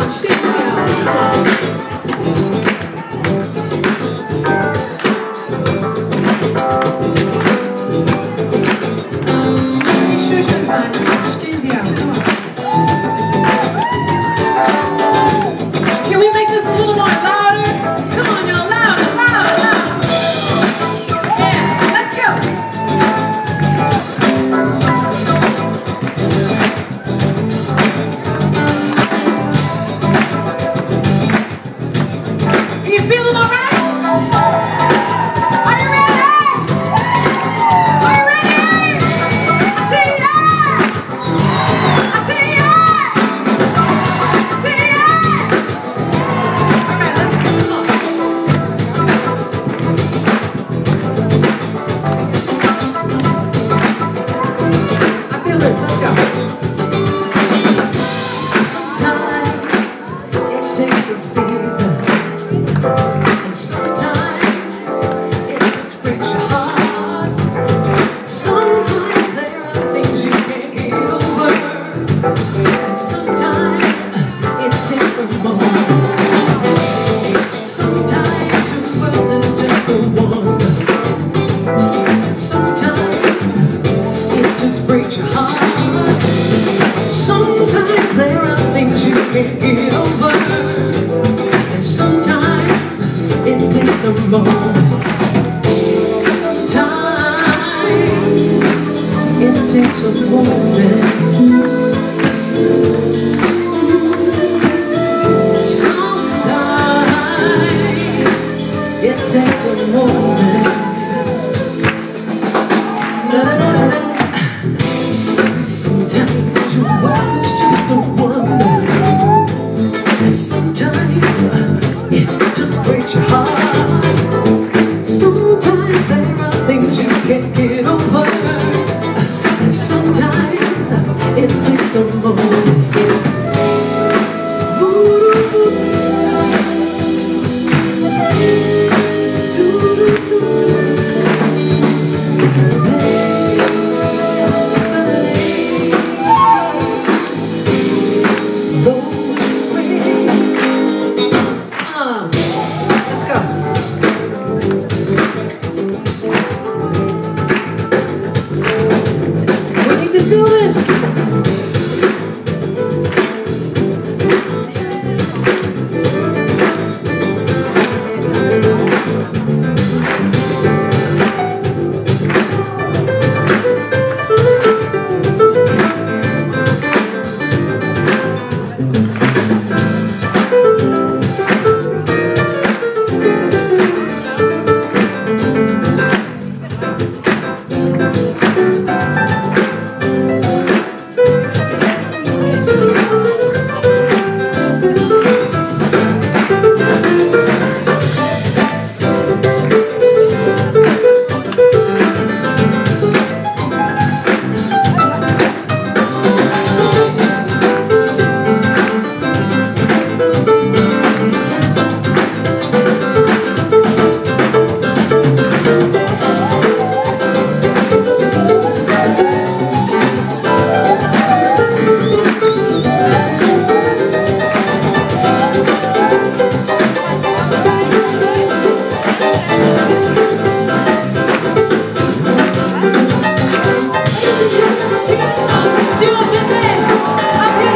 Can we make this a little more louder? Come on, y'all, louder, louder, louder. Yeah, let's go. Are you feeling all right? Are you ready? Are you ready? I say yeah. I say yeah. I say yeah. All right, let's go. I feel this. Let's go. Sometimes it takes a season, and sometimes it just breaks your heart. Sometimes there are things you can't get over, and sometimes it takes a moment. Sometimes your world is just a wonder, and sometimes it just breaks your heart. Sometimes there are things you can't get over, and sometimes it takes a moment. Sometimes it takes a moment. Sometimes it takes a moment. Sometimes your world is just a wonder, and sometimes it just breaks your heart. Sometimes there are things you can't get over, and sometimes it takes a moment. Let's go. We need to do this.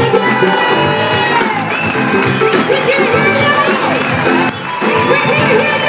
We can't hear you!